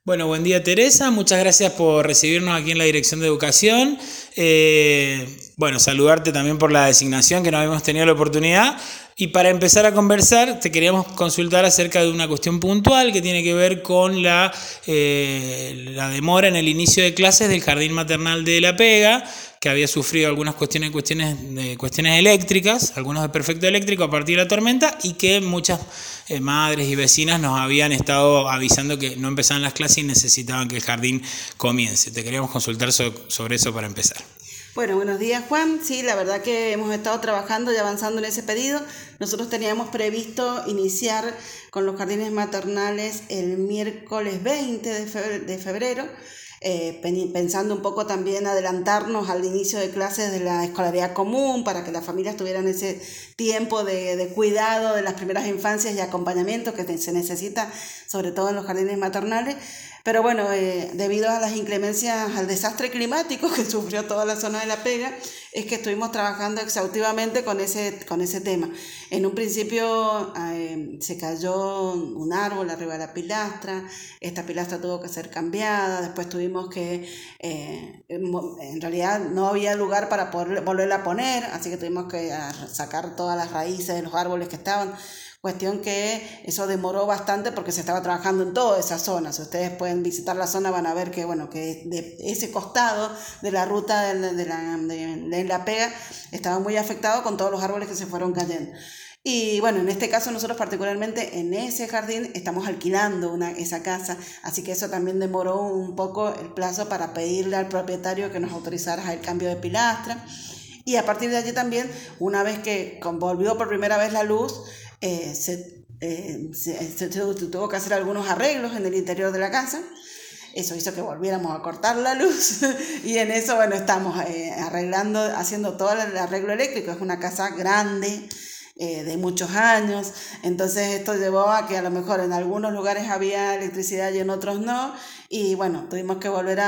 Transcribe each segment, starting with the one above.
Bueno, buen día Teresa, muchas gracias por recibirnos aquí en la Dirección de Educación. Bueno, saludarte también por la designación que no habíamos tenido la oportunidad. Y para empezar a conversar, te queríamos consultar acerca de una cuestión puntual que tiene que ver con la demora en el inicio de clases del Jardín Maternal de La Pega, que había sufrido algunas cuestiones eléctricas, algunos desperfectos eléctricos a partir de la tormenta, y que muchas madres y vecinas nos habían estado avisando que no empezaban las clases y necesitaban que el jardín comience. Te queríamos consultar sobre eso para empezar. Bueno, buenos días Juan. Sí, la verdad que hemos estado trabajando y avanzando en ese pedido. Nosotros teníamos previsto iniciar con los jardines maternales el miércoles 20 de febrero, pensando un poco también adelantarnos al inicio de clases de la escolaridad común para que las familias tuvieran ese tiempo de cuidado de las primeras infancias y acompañamiento que se necesita, sobre todo en los jardines maternales. Pero bueno, debido a las inclemencias, al desastre climático que sufrió toda la zona de La Pega, es que estuvimos trabajando exhaustivamente con ese tema. En un principio se cayó un árbol arriba de la pilastra, esta pilastra tuvo que ser cambiada, después tuvimos que, en realidad no había lugar para poder volverla a poner, así que tuvimos que sacar todas las raíces de los árboles que estaban. Cuestión que eso demoró bastante porque se estaba trabajando en toda esa zona. Si ustedes pueden visitar la zona van a ver que, bueno, que de ese costado de la ruta de La Pega estaba muy afectado con todos los árboles que se fueron cayendo. Y bueno, en este caso nosotros particularmente en ese jardín estamos alquilando esa casa, así que eso también demoró un poco el plazo para pedirle al propietario que nos autorizara el cambio de pilastra. Y a partir de allí también, una vez que volvió por primera vez la luz, se tuvo que hacer algunos arreglos en el interior de la casa. Eso hizo que volviéramos a cortar la luz y en eso, bueno, estamos haciendo todo el arreglo eléctrico. Es una casa grande, de muchos años, entonces esto llevó a que a lo mejor en algunos lugares había electricidad y en otros no, y bueno, tuvimos que volver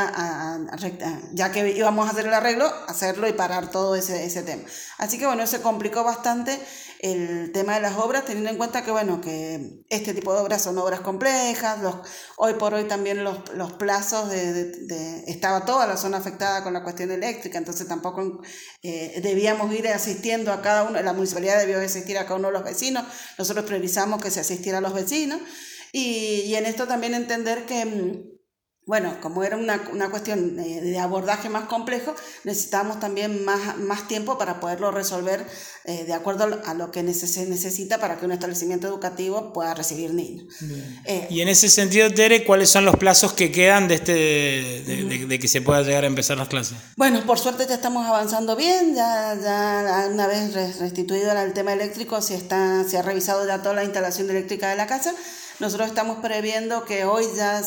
ya que íbamos a hacer el arreglo, hacerlo y parar todo ese tema. Así que bueno, se complicó bastante el tema de las obras, teniendo en cuenta que bueno, que este tipo de obras son obras complejas, hoy por hoy también los plazos estaba toda la zona afectada con la cuestión eléctrica, entonces tampoco debíamos ir asistiendo a cada uno, la municipalidad debió asistir a cada uno de los vecinos, nosotros priorizamos que se asistiera a los vecinos, y en esto también entender que bueno, como era una cuestión de abordaje más complejo, necesitamos también más tiempo para poderlo resolver de acuerdo a lo que se necesita para que un establecimiento educativo pueda recibir niños. Y en ese sentido, Tere, ¿cuáles son los plazos que quedan de que se pueda llegar a empezar las clases? Bueno, por suerte ya estamos avanzando bien, ya una vez restituido el tema eléctrico, se ha revisado ya toda la instalación eléctrica de la casa. Nosotros estamos previendo que hoy ya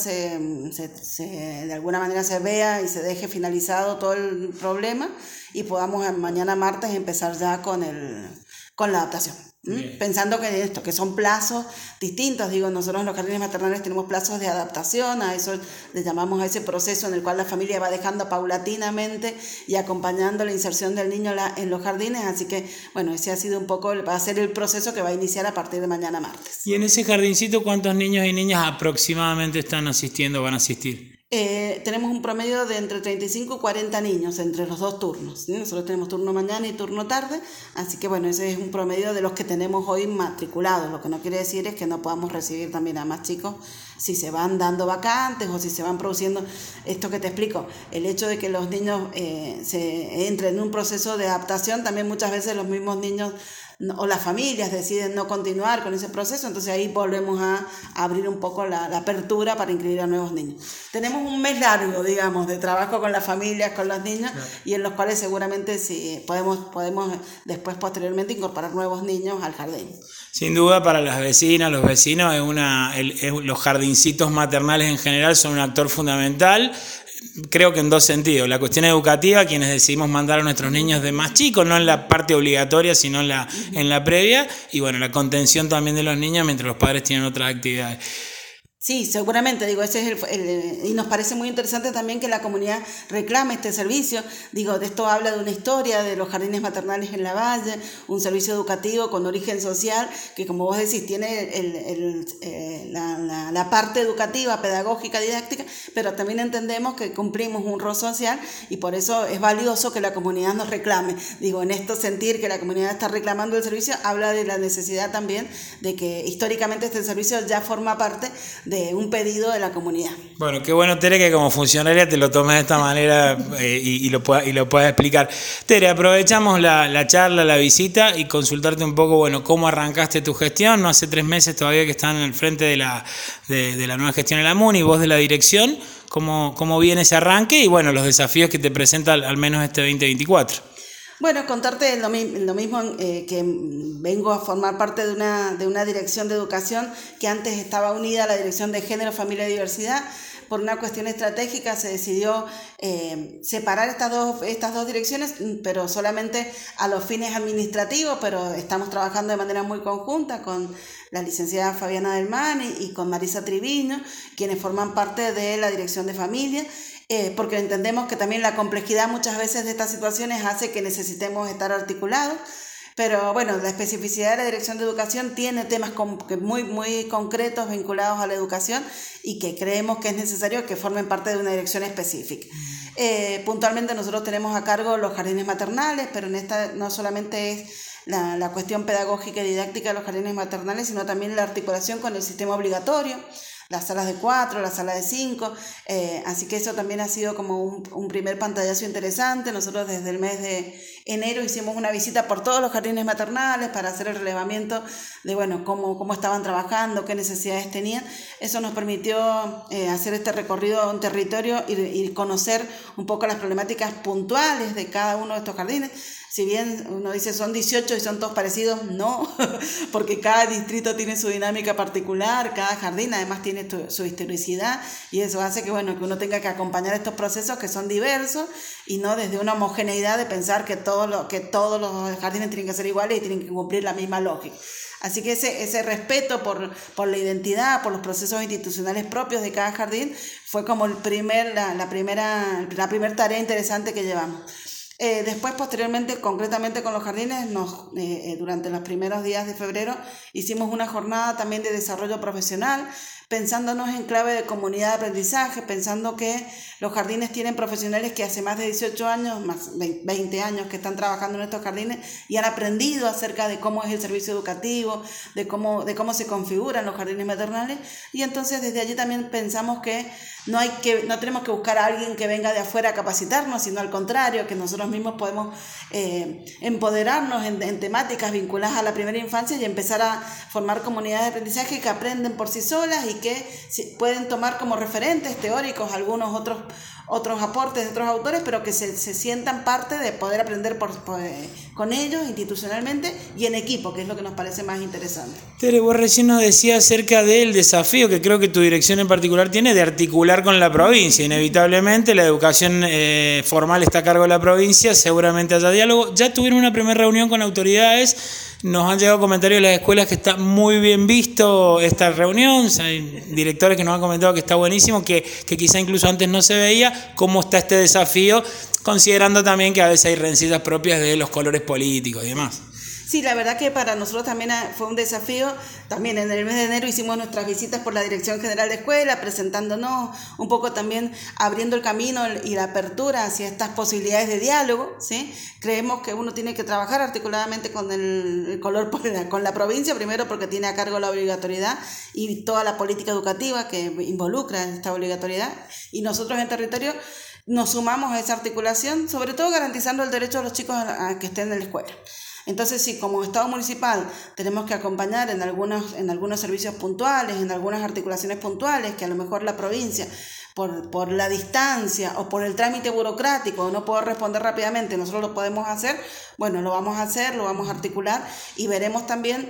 de alguna manera se vea y se deje finalizado todo el problema y podamos mañana martes empezar ya con la adaptación. Pensando que son plazos distintos, nosotros en los jardines maternales tenemos plazos de adaptación, a eso le llamamos a ese proceso en el cual la familia va dejando paulatinamente y acompañando la inserción del niño en los jardines, así que bueno, ese va a ser el proceso que va a iniciar a partir de mañana martes. ¿Y en ese jardincito cuántos niños y niñas aproximadamente están asistiendo o van a asistir? Tenemos un promedio de entre 35 y 40 niños entre los dos turnos, ¿sí? Nosotros tenemos turno mañana y turno tarde, así que bueno, ese es un promedio de los que tenemos hoy matriculados. Lo que no quiere decir es que no podamos recibir también a más chicos si se van dando vacantes o si se van produciendo esto que te explico. El hecho de que los niños se entren en un proceso de adaptación, también muchas veces los mismos niños o las familias deciden no continuar con ese proceso, entonces ahí volvemos a abrir un poco la apertura para inscribir a nuevos niños. Tenemos un mes largo, de trabajo con las familias, con los niños, claro, y en los cuales seguramente sí podemos después posteriormente incorporar nuevos niños al jardín. Sin duda para las vecinas, los vecinos, los jardincitos maternales en general son un actor fundamental. Creo que en dos sentidos, la cuestión educativa, quienes decidimos mandar a nuestros niños de más chicos, no en la parte obligatoria, sino en la previa, y bueno, la contención también de los niños mientras los padres tienen otras actividades. Sí, seguramente, digo, ese es y nos parece muy interesante también que la comunidad reclame este servicio. Digo, de esto habla de una historia de los jardines maternales en la Valle, un servicio educativo con origen social que, como vos decís, tiene la parte educativa, pedagógica, didáctica, pero también entendemos que cumplimos un rol social y por eso es valioso que la comunidad nos reclame. Digo, en esto sentir que la comunidad está reclamando el servicio habla de la necesidad también de que históricamente este servicio ya forma parte de un pedido de la comunidad. Bueno, qué bueno, Tere, que como funcionaria te lo tomes de esta manera y lo puedas explicar. Tere, aprovechamos la charla, la visita y consultarte un poco, bueno, cómo arrancaste tu gestión. No hace 3 meses todavía que están en el frente de la nueva gestión en la MUNI, vos de la dirección, cómo viene ese arranque y, bueno, los desafíos que te presenta al menos este 2024. Bueno, contarte lo mismo que vengo a formar parte de una dirección de educación que antes estaba unida a la Dirección de Género, Familia y Diversidad. Por una cuestión estratégica se decidió separar estas dos direcciones, pero solamente a los fines administrativos, pero estamos trabajando de manera muy conjunta con la licenciada Fabiana Delman y con Marisa Triviño, quienes forman parte de la Dirección de Familia. Porque entendemos que también la complejidad muchas veces de estas situaciones hace que necesitemos estar articulados, pero bueno, la especificidad de la Dirección de Educación tiene temas muy, muy concretos vinculados a la educación y que creemos que es necesario que formen parte de una dirección específica. Puntualmente nosotros tenemos a cargo los jardines maternales, pero en esta no solamente es la cuestión pedagógica y didáctica de los jardines maternales, sino también la articulación con el sistema obligatorio, las salas de 4, las salas de 5, así que eso también ha sido como un primer pantallazo interesante. Nosotros desde el mes de enero hicimos una visita por todos los jardines maternales para hacer el relevamiento de, bueno, cómo estaban trabajando, qué necesidades tenían. Eso nos permitió hacer este recorrido en territorio y conocer un poco las problemáticas puntuales de cada uno de estos jardines. Si bien uno dice son 18 y son todos parecidos, no, porque cada distrito tiene su dinámica particular, cada jardín además tiene su historicidad y eso hace que, bueno, que uno tenga que acompañar estos procesos que son diversos y no desde una homogeneidad de pensar que todos los jardines tienen que ser iguales y tienen que cumplir la misma lógica. Así que ese respeto por la identidad, por los procesos institucionales propios de cada jardín fue como la primera tarea interesante que llevamos. Después, posteriormente, concretamente con los jardines, durante los primeros días de febrero hicimos una jornada también de desarrollo profesional, pensándonos en clave de comunidad de aprendizaje, pensando que los jardines tienen profesionales que hace más de 18 años, más 20 años que están trabajando en estos jardines y han aprendido acerca de cómo es el servicio educativo, de cómo se configuran los jardines maternales, y entonces desde allí también pensamos que no tenemos que buscar a alguien que venga de afuera a capacitarnos, sino al contrario, que nosotros mismos podemos empoderarnos en temáticas vinculadas a la primera infancia y empezar a formar comunidades de aprendizaje que aprenden por sí solas y que pueden tomar como referentes teóricos algunos otros aportes de otros autores, pero que se sientan parte de poder aprender con ellos institucionalmente y en equipo, que es lo que nos parece más interesante. Tere, vos recién nos decías acerca del desafío que creo que tu dirección en particular tiene de articular con la provincia. Inevitablemente la educación formal está a cargo de la provincia, seguramente haya diálogo. Ya tuvieron una primera reunión con autoridades. Nos han llegado comentarios de las escuelas que está muy bien visto esta reunión. Hay directores que nos han comentado que está buenísimo, que quizá incluso antes no se veía. ¿Cómo está este desafío? Considerando también que a veces hay rencillas propias de los colores políticos y demás. Sí, la verdad que para nosotros también fue un desafío. También en el mes de enero hicimos nuestras visitas por la Dirección General de Escuela, presentándonos un poco también, abriendo el camino y la apertura hacia estas posibilidades de diálogo, ¿sí? Creemos que uno tiene que trabajar articuladamente con el color, con la provincia, primero porque tiene a cargo la obligatoriedad y toda la política educativa que involucra esta obligatoriedad, y nosotros en territorio nos sumamos a esa articulación, sobre todo garantizando el derecho de los chicos a que estén en la escuela. Entonces, sí, como Estado municipal tenemos que acompañar en algunos servicios puntuales, en algunas articulaciones puntuales que a lo mejor la provincia, por la distancia o por el trámite burocrático, no puedo responder rápidamente, nosotros lo podemos hacer, bueno, lo vamos a hacer, lo vamos a articular y veremos también.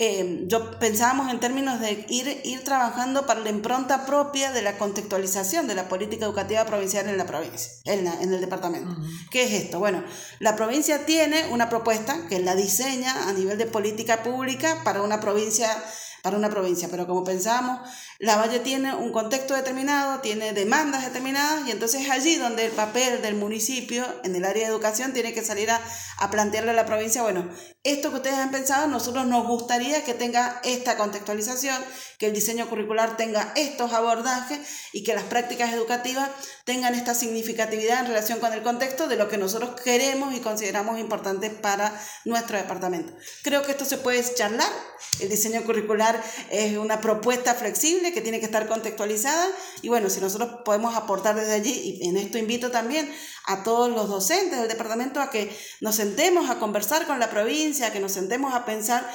Pensábamos en términos de ir trabajando para la impronta propia de la contextualización de la política educativa provincial en la provincia, en el departamento. Uh-huh. ¿Qué es esto? Bueno, la provincia tiene una propuesta que la diseña a nivel de política pública para una provincia para una provincia, pero como pensábamos, Lavalle tiene un contexto determinado, tiene demandas determinadas, y entonces es allí donde el papel del municipio en el área de educación tiene que salir a plantearle a la provincia, bueno, esto que ustedes han pensado, nosotros nos gustaría que tenga esta contextualización, que el diseño curricular tenga estos abordajes y que las prácticas educativas tengan esta significatividad en relación con el contexto de lo que nosotros queremos y consideramos importante para nuestro departamento. Creo que esto se puede charlar. El diseño curricular es una propuesta flexible que tiene que estar contextualizada, y bueno, si nosotros podemos aportar desde allí, y en esto invito también a todos los docentes del departamento a que nos sentemos a conversar con la provincia, a que nos sentemos a pensar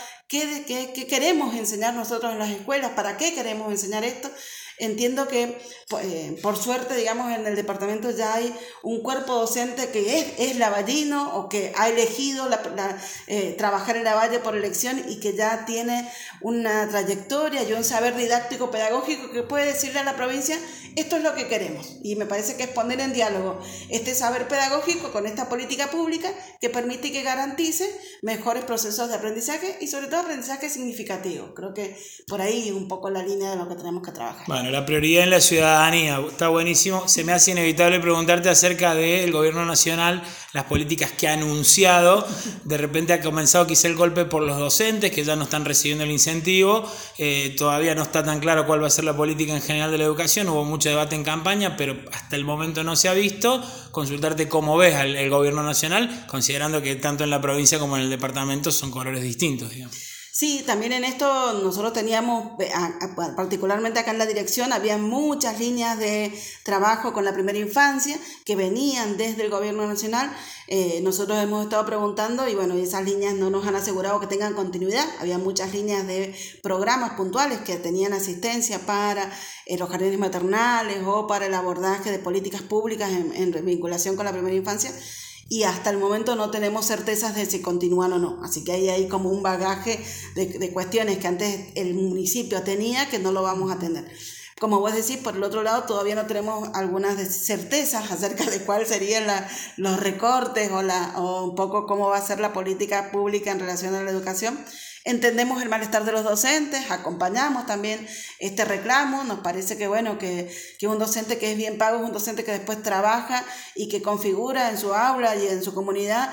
qué queremos enseñar nosotros en las escuelas, para qué queremos enseñar esto. Entiendo que por suerte, digamos, en el departamento ya hay un cuerpo docente que es lavallino, o que ha elegido trabajar en Lavalle por elección, y que ya tiene una trayectoria y un saber didáctico pedagógico que puede decirle a la provincia, esto es lo que queremos. Y me parece que es poner en diálogo este saber pedagógico con esta política pública que permite y que garantice mejores procesos de aprendizaje, y sobre todo aprendizaje significativo. Creo que por ahí un poco la línea de lo que tenemos que trabajar. Bueno, la prioridad en la ciudadanía, está buenísimo. Se me hace inevitable preguntarte acerca del gobierno nacional, las políticas que ha anunciado. De repente ha comenzado quizá el golpe por los docentes, que ya no están recibiendo el incentivo. Todavía no está tan claro cuál va a ser la política en general de la educación. Hubo mucho debate en campaña, pero hasta el momento no se ha visto. Consultarte cómo ves el gobierno nacional, considerando que tanto en la provincia como en el departamento son colores distintos, digamos. Sí, también en esto nosotros teníamos, particularmente acá en la dirección, había muchas líneas de trabajo con la primera infancia que venían desde el gobierno nacional. Nosotros hemos estado preguntando, y bueno, esas líneas no nos han asegurado que tengan continuidad. Había muchas líneas de programas puntuales que tenían asistencia para los jardines maternales o para el abordaje de políticas públicas en vinculación con la primera infancia. Y hasta el momento no tenemos certezas de si continúan o no. Así que ahí hay como un bagaje de cuestiones que antes el municipio tenía, que no lo vamos a tener. Como vos decís, por el otro lado, todavía no tenemos algunas certezas acerca de cuáles serían los recortes o un poco cómo va a ser la política pública en relación a la educación. Entendemos el malestar de los docentes, acompañamos también este reclamo. Nos parece que bueno, que un docente que es bien pago es un docente que después trabaja y que configura en su aula y en su comunidad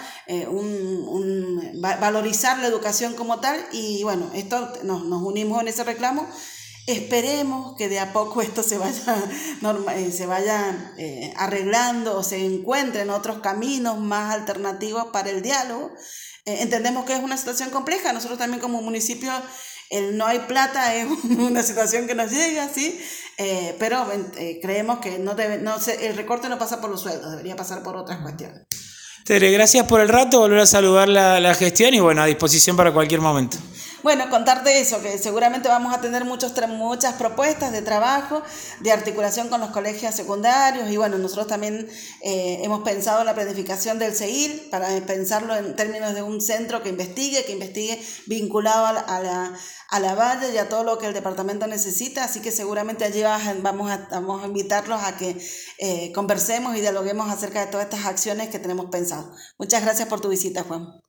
valorizar la educación como tal. Y bueno, esto nos unimos en ese reclamo. Esperemos que de a poco esto se vaya arreglando, o se encuentren otros caminos más alternativos para el diálogo. Entendemos que es una situación compleja. Nosotros también como municipio, el no hay plata es una situación que nos llega, ¿sí? Pero creemos que el recorte no pasa por los sueldos, debería pasar por otras cuestiones. Tere, gracias por el rato, volver a saludar la gestión, y bueno, a disposición para cualquier momento. Bueno, contarte eso, que seguramente vamos a tener muchas propuestas de trabajo, de articulación con los colegios secundarios, y bueno, nosotros también hemos pensado en la planificación del CEIL, para pensarlo en términos de un centro que investigue vinculado a la Valle y a todo lo que el departamento necesita. Así que seguramente allí vamos a invitarlos a que conversemos y dialoguemos acerca de todas estas acciones que tenemos pensado. Muchas gracias por tu visita, Juan.